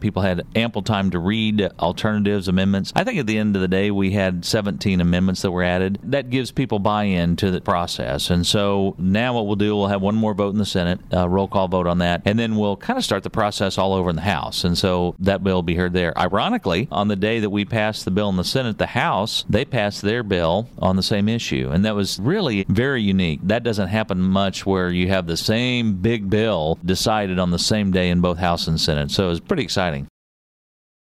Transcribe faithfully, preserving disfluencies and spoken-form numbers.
People had ample time to read alternatives, amendments. I think at the end of the day, we had seventeen amendments that were added. That gives people buy-in to the process. And so now what we'll do, we'll have one more vote in the Senate, a roll call vote on that, and then we'll kind of start the process all over in the House. And so that bill will be heard there. Ironically, on the day that we passed the bill in the Senate, the House, they passed their bill on the same issue. And that was really very unique. That doesn't happen much where you have the same big bill decided on the same day in both House and Senate. So it was pretty exciting.